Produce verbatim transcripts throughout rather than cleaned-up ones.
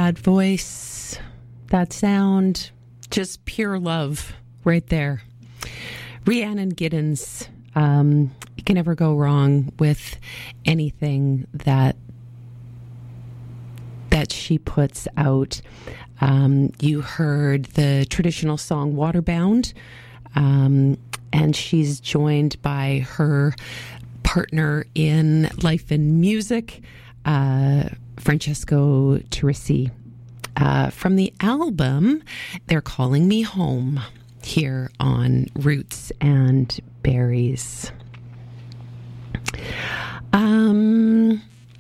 That voice, that sound, just pure love right there. Rhiannon Giddens, um, you can never go wrong with anything that that she puts out. Um, you heard the traditional song Waterbound, um, and she's joined by her partner in life and music, uh, Francesco Turrisi. Uh, from the album, They're Calling Me Home, here on Roots and Berries. Um...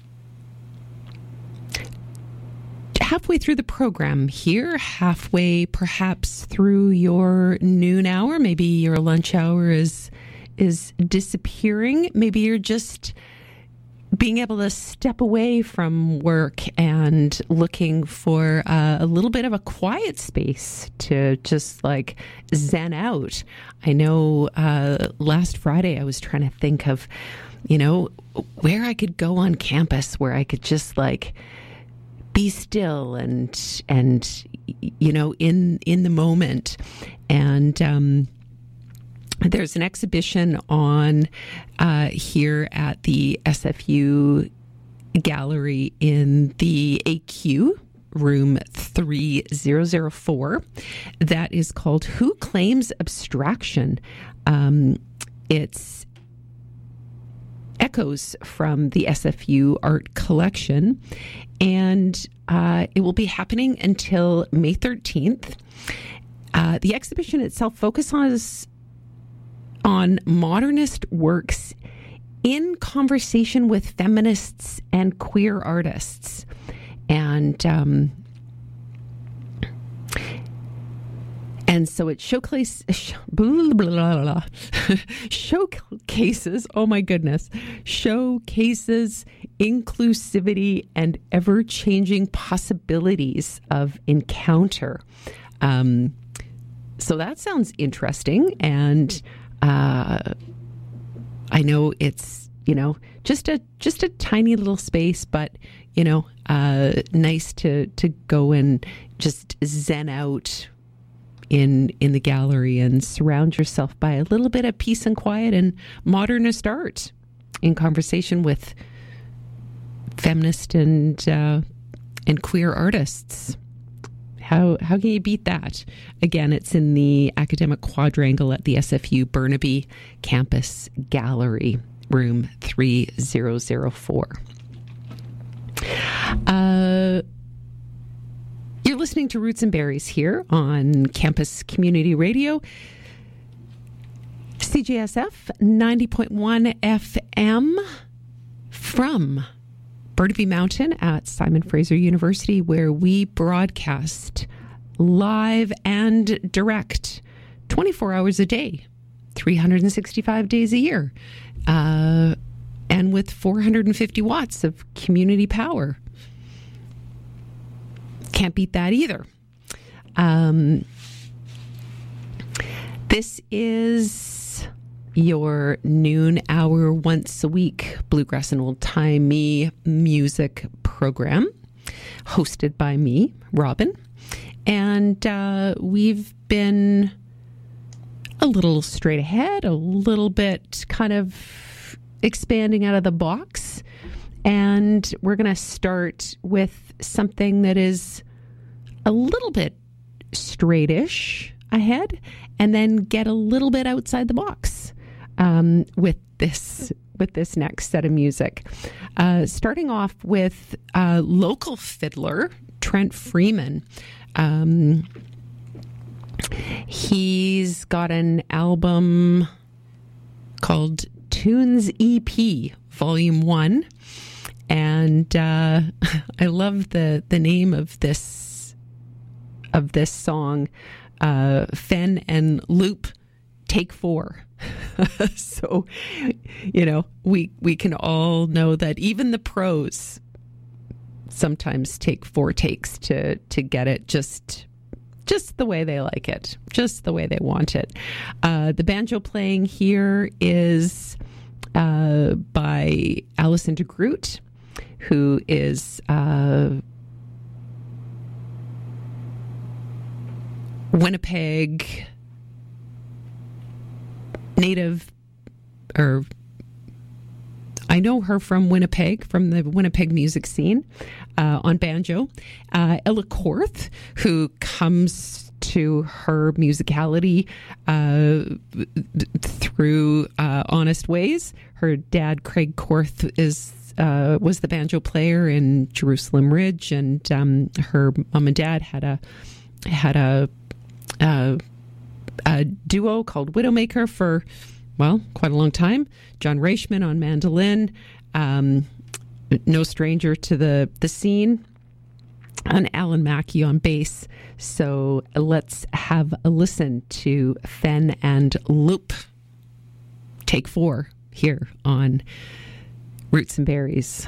Halfway through the program here, halfway perhaps through your noon hour, maybe your lunch hour is is disappearing. Maybe you're just being able to step away from work and looking for uh, a little bit of a quiet space to just like zen out. I know uh, last Friday I was trying to think of, you know, where I could go on campus where I could just like be still and, and, you know, in, in the moment. And, um, there's an exhibition on, uh, here at the S F U gallery in the A Q room three thousand four that is called Who Claims Abstraction? Um, it's echoes from the S F U art collection, and uh, it will be happening until May thirteenth. Uh, the exhibition itself focuses on modernist works in conversation with feminists and queer artists. And um, And so it showcase, blah, blah, blah, blah. showcases, oh my goodness, showcases inclusivity and ever-changing possibilities of encounter. Um, so that sounds interesting. And uh, I know it's, you know, just a just a tiny little space, but, you know, uh, nice to, to go and just zen out in in the gallery and surround yourself by a little bit of peace and quiet and modernist art in conversation with feminist and uh, and queer artists. How how can you beat that? Again, it's in the Academic Quadrangle at the S F U Burnaby Campus Gallery, room three thousand four. Uh You're listening to Roots and Berries here on Campus Community Radio, C J S F ninety point one F M from Burnaby Mountain at Simon Fraser University, where we broadcast live and direct twenty-four hours a day, three hundred sixty-five days a year, uh, and with four hundred fifty watts of community power. Can't beat that either. Um, this is your noon hour once a week bluegrass and old timey music program, hosted by me, Robin, and uh, we've been a little straight ahead, a little bit kind of expanding out of the box, and we're going to start with something that is a little bit straightish ahead, and then get a little bit outside the box um, with this with this next set of music. Uh, starting off with uh, local fiddler Trent Freeman. Um, he's got an album called Tunes E P Volume One. And uh, I love the, the name of this of this song, uh, Fen and Loop Take Four. So, you know, we we can all know that even the pros sometimes take four takes to to get it just just the way they like it, just the way they want it. Uh, the banjo playing here is uh, by Alison de Groot, who is uh, Winnipeg native, or I know her from Winnipeg, from the Winnipeg music scene, uh, on banjo. Uh, Ella Korth, who comes to her musicality uh, through uh, Honest Ways. Her dad, Craig Korth, is uh, was the banjo player in Jerusalem Ridge, and um, her mom and dad had a had a, a, a duo called Widowmaker for, well, quite a long time. John Reichman on mandolin, um, no stranger to the, the scene, and Alan Mackey on bass. So let's have a listen to Fen and Loop, take four, here on Roots and Berries.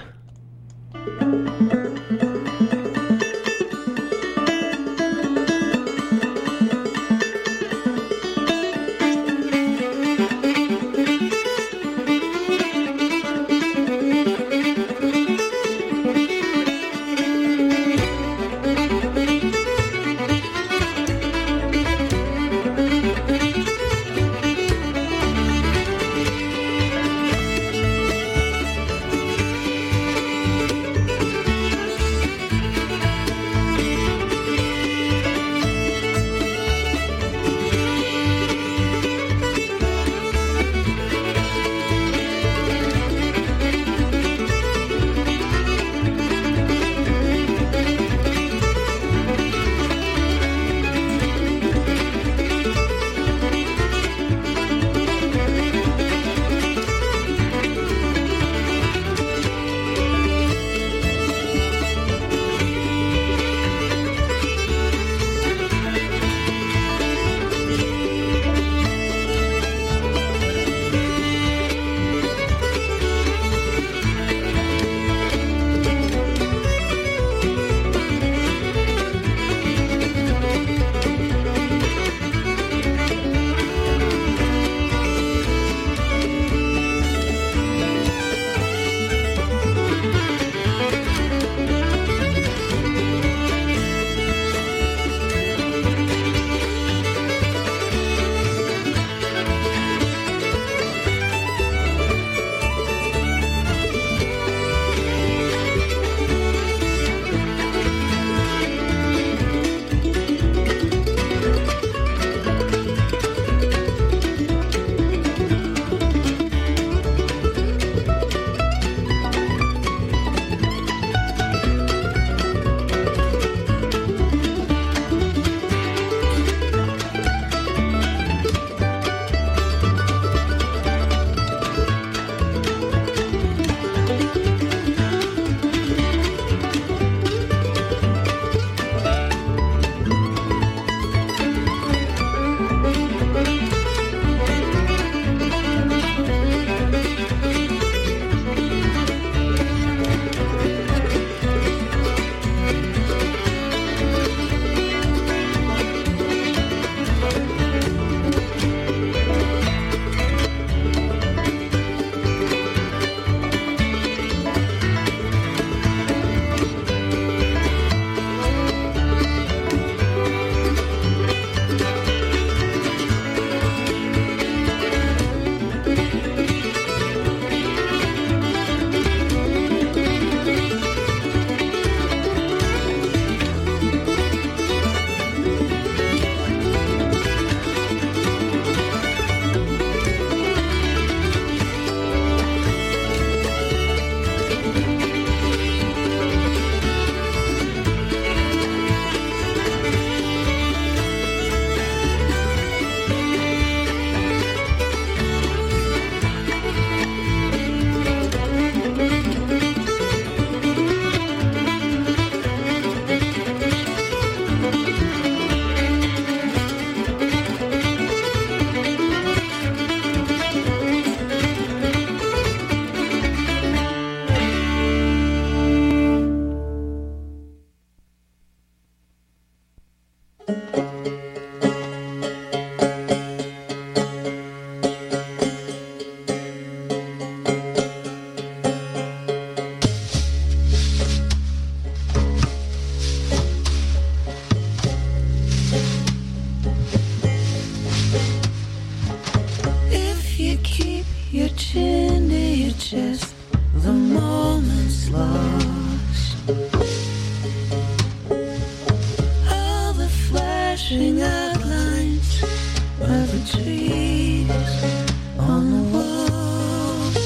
trees on the walls.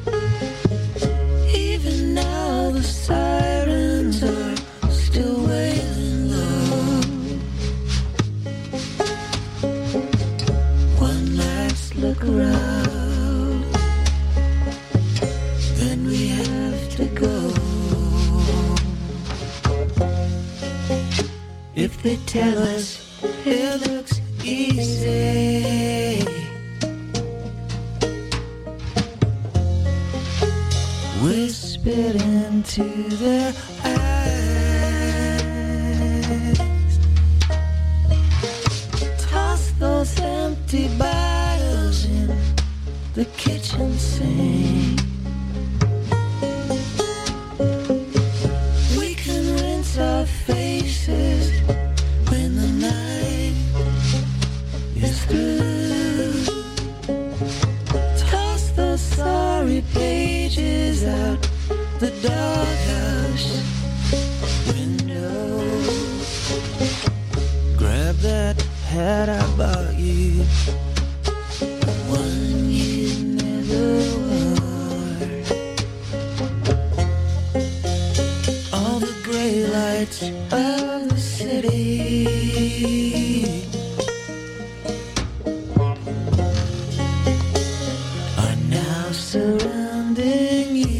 Even now the sirens are still wailing low. One last look around, then we have to go. If they tell us it looks easy, we spit into their eyes. Toss those empty bottles in the kitchen sink. We can rinse our faces when the night is through. Toss those sorry pages out the doghouse window. Grab that hat I bought you, the one you never wore. All the gray lights of the city are now surrounding you.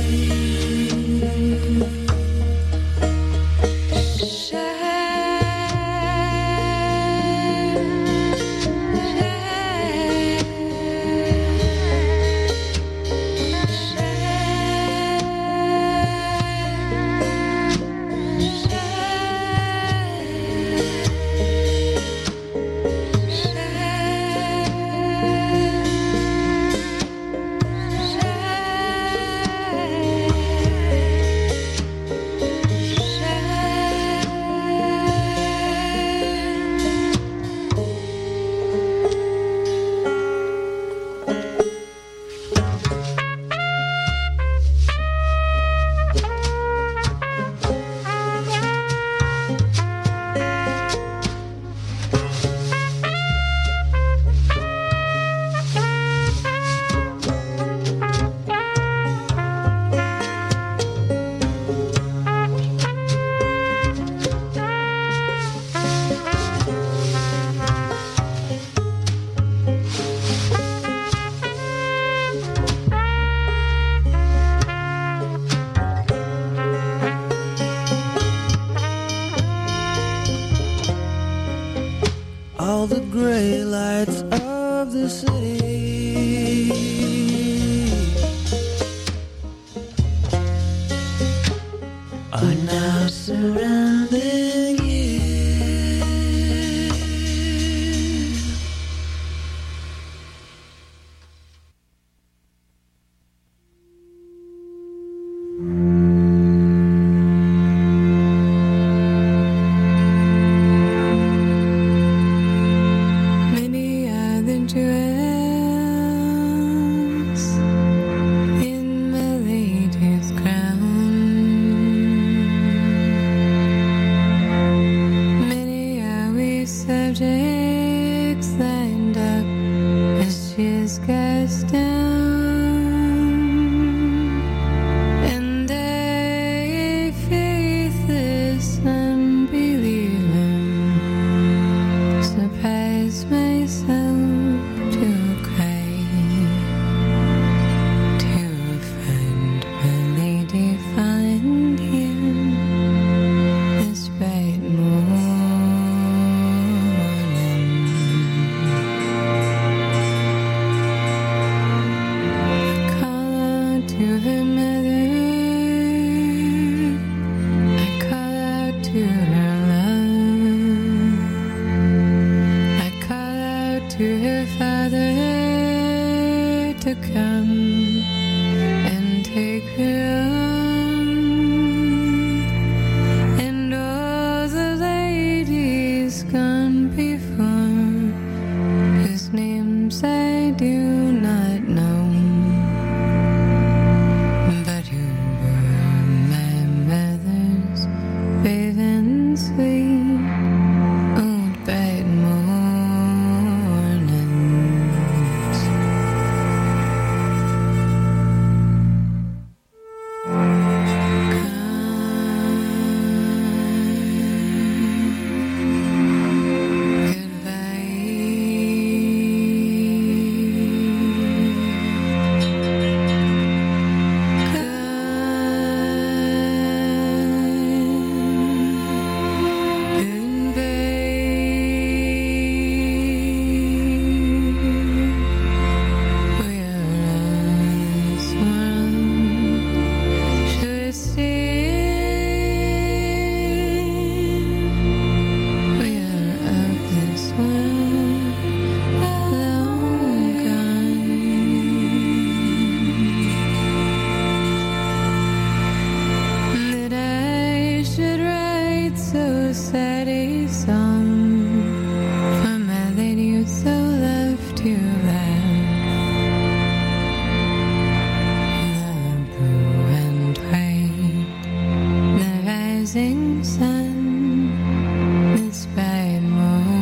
All the gray lights of the city are now surrounding you. In my lady's crown, rising sun, this bright morning.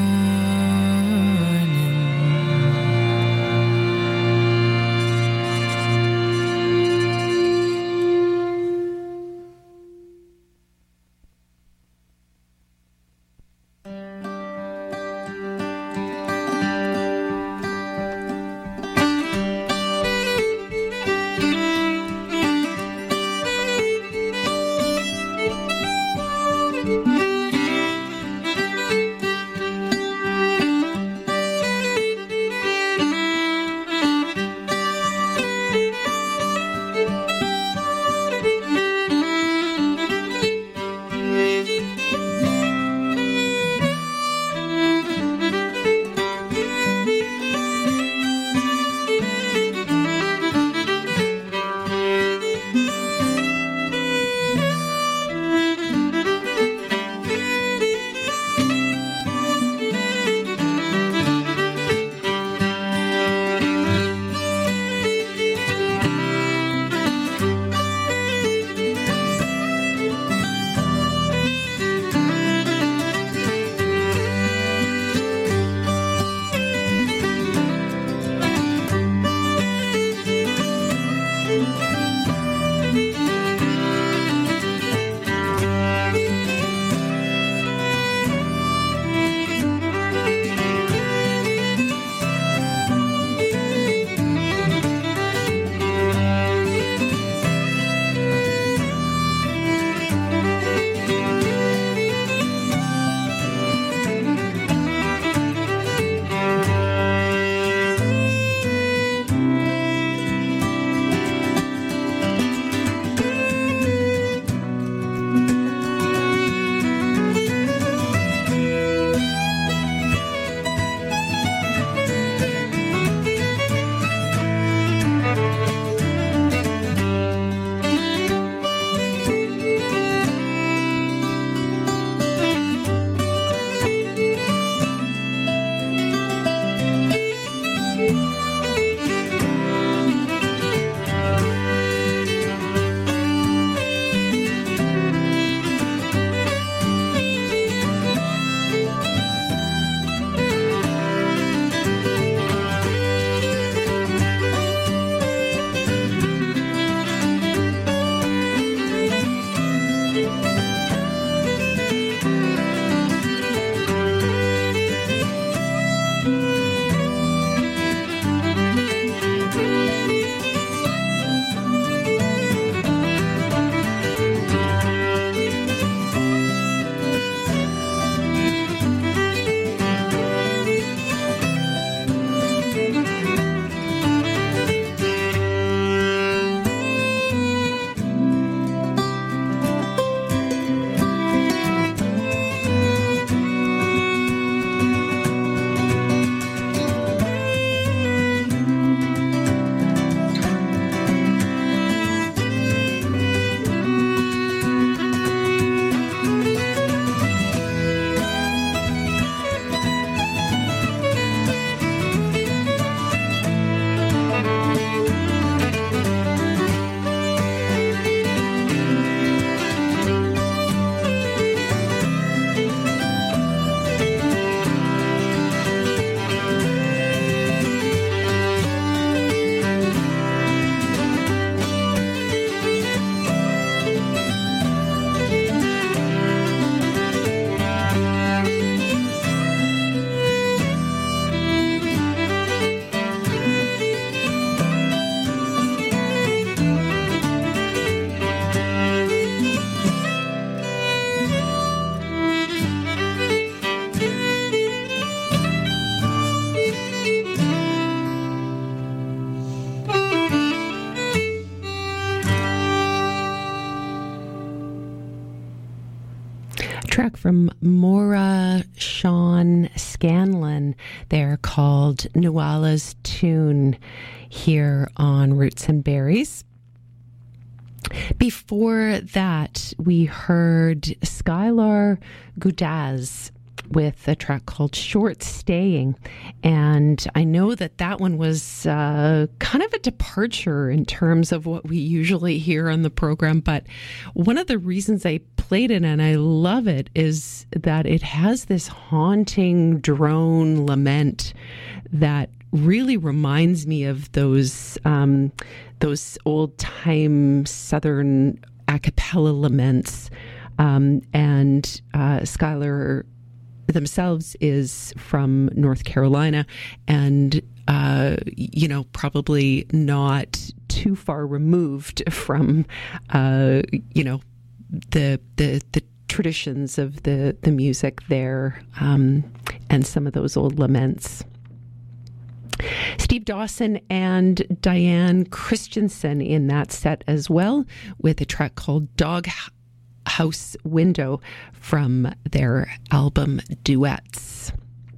track from Maura Sean Scanlon. They're called Nuala's Tune here on Roots and Berries. Before that, we heard Skylar Gudaz with a track called Short Staying. And I know that that one was uh, kind of a departure in terms of what we usually hear on the program. But one of the reasons I played it and I love it is that it has this haunting drone lament that really reminds me of those um, those old time Southern a cappella laments. Um, and uh, Skylar themselves is from North Carolina, and uh, you know, probably not too far removed from uh, you know the the the traditions of the the music there, um, and some of those old laments. Steve Dawson and Diane Christensen in that set as well, with a track called Dog House Window from their album Duets.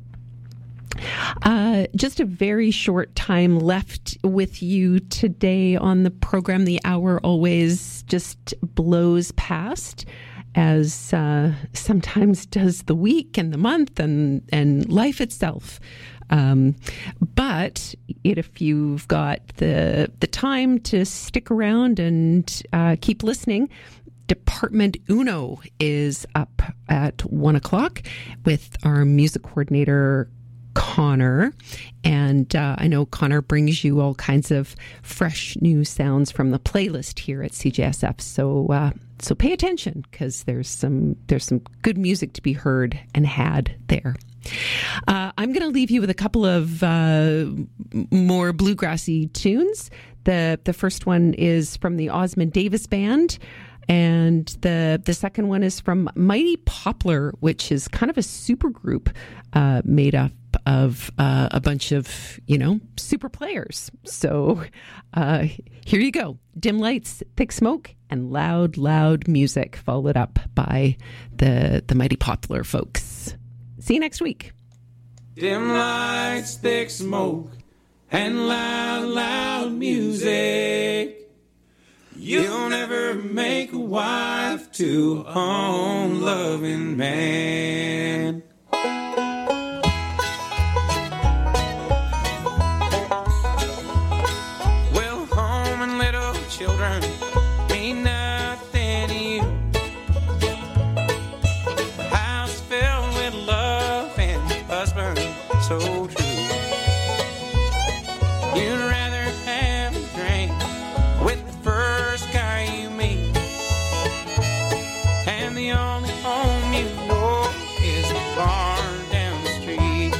Uh, just a very short time left with you today on the program. The hour always just blows past, as uh, sometimes does the week and the month and, and life itself. Um, but it, if you've got the the time to stick around and uh, keep listening, Department Uno is up at one o'clock with our music coordinator, Connor. And uh, I know Connor brings you all kinds of fresh new sounds from the playlist here at C J S F. So uh, so pay attention, because there's some there's some good music to be heard and had there. Uh, I'm going to leave you with a couple of uh, more bluegrassy tunes. The the first one is from the Osmond Davis Band, and the the second one is from Mighty Poplar, which is kind of a super group uh, made up of uh, a bunch of, you know, super players. So uh, here you go. Dim lights, thick smoke, and loud, loud music, followed up by the the Mighty Poplar folks. See you next week. Dim lights, thick smoke, and loud, loud music. You'll never make a wife to a home-loving man. Well, home and little children mean nothing to you. The house filled with love and husband so true. You'd rather have a drink with the first guy you meet, and the only home you know is the barn down the street.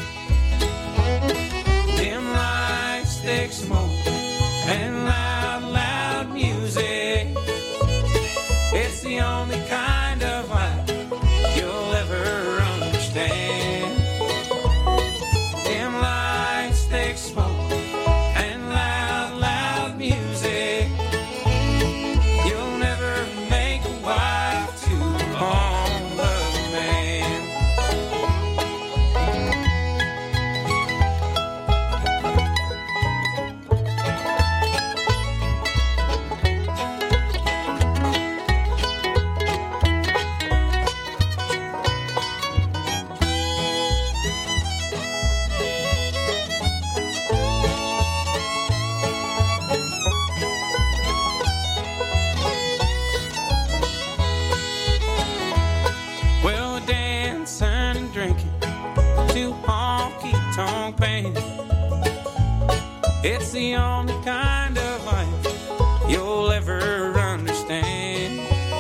Dim lights, thick smoke, and loud, loud music. It's the only kind of life you'll ever understand. Dim lights, thick smoke, and loud, loud music. You'll never make a wife to a home-loving man. Well, dancing and drinking to honky-tonk band. It's the only kind of life you'll ever understand.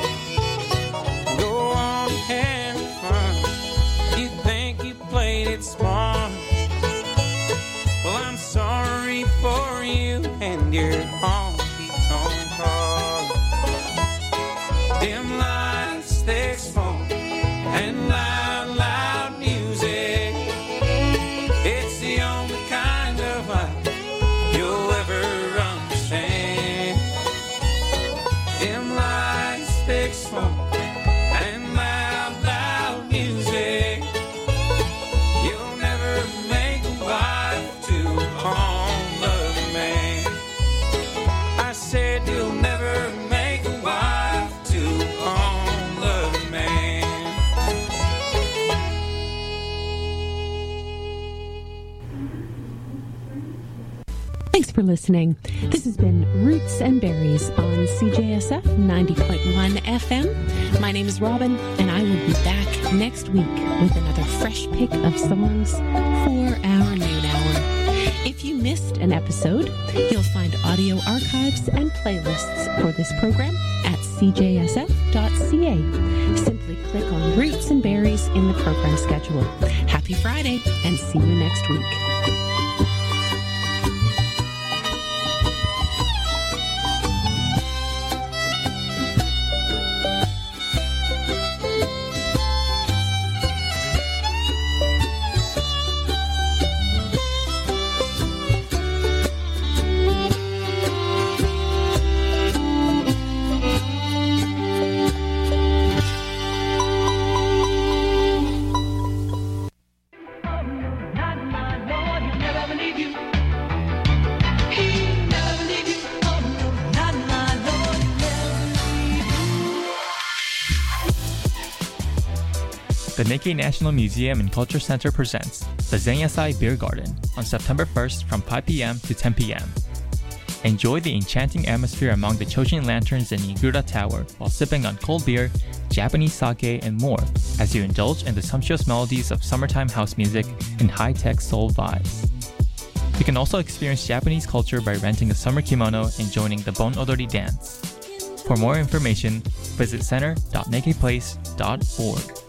Go on and have fun. You think you played it smart. Well, I'm sorry for you and your honky-tonk car. Dim lights, thick smoke, and loud, loud music. It's the only kind of life you'll ever understand. for listening. This has been Roots and Berries on C J S F ninety point one F M. My name is Robin, and I will be back next week with another fresh pick of songs for our noon hour. If you missed an episode, you'll find audio archives and playlists for this program at c j s f dot c a. Simply click on Roots and Berries in the program schedule. Happy Friday, and see you next week. The Nikkei National Museum and Culture Center presents the Zenyasai Beer Garden on September first from five p.m. to ten p.m. Enjoy the enchanting atmosphere among the Choshin lanterns in Igura Tower while sipping on cold beer, Japanese sake, and more as you indulge in the sumptuous melodies of summertime house music and high-tech soul vibes. You can also experience Japanese culture by renting a summer kimono and joining the Bon Odori dance. For more information, visit center dot nikkei place dot org.